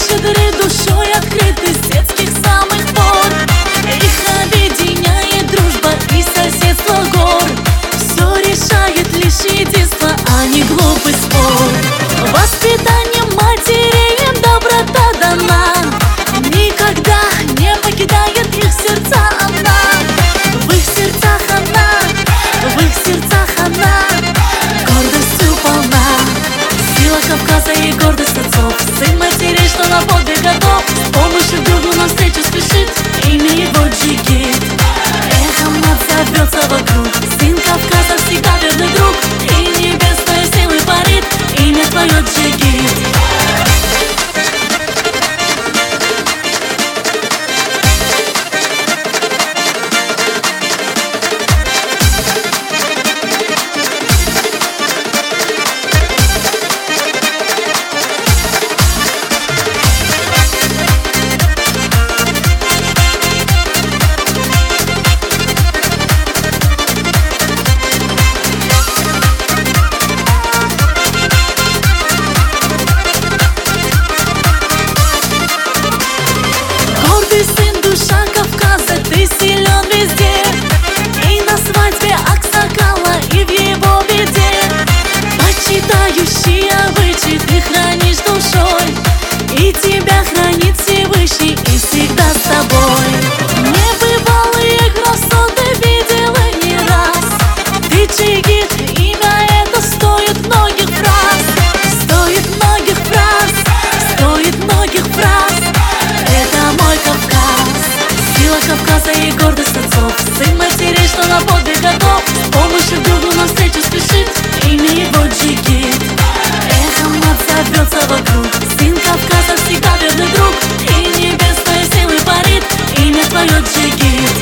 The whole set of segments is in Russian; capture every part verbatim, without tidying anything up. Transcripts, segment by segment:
щедры душой, открыты с детских самых пор. Их объединяет дружба и соседство гор. Все решает лишь единство, а не глупый спор. Воспитанием матерей им доброта дана, никогда не покидает их сердца она. В их сердцах она, в их сердцах она гордостью полна. Сила Кавказа и гордость отцов, сын матерей, что на подвиг готов. С помощью другу навстречу спешит, имя его Джигит. Эхом отзовется вокруг, сын Кавказа всегда верный друг. И небесной силой парит имя твое Джигит. Сын, душа Кавказа, ты силен везде. И на свадьбе Аксакала, и в его беде. Почитающий обычай ты хранишь душой, и тебя хранит Всевышний, и всегда с тобой. Небывалые красоты видела не раз. Ты Джигит, имя это стоит многих фраз. Стоит многих фраз, стоит многих фраз. Это мой Кавказ, сила Кавказа и гордость отцов, сын матерей, что на подвиг готов. С помощью другу навстречу спешит, имя его Джигит. Эхом отзовется вокруг, сын Кавказа всегда верный друг. И небесной силой парит имя твое Джигит.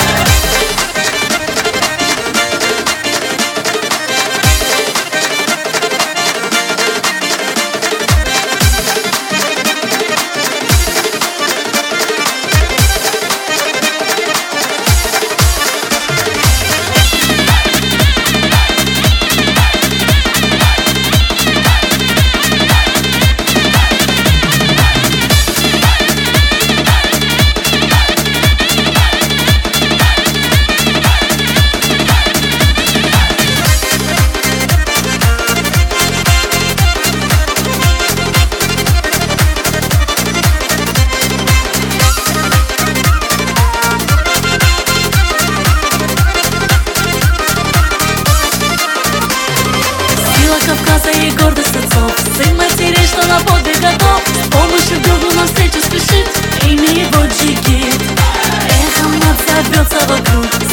Кавказа и гордость отцов, сын матерей, что на подвиг готов. С помощью другу навстречу спешит, имя его Джигит. Эхом отзовется вокруг,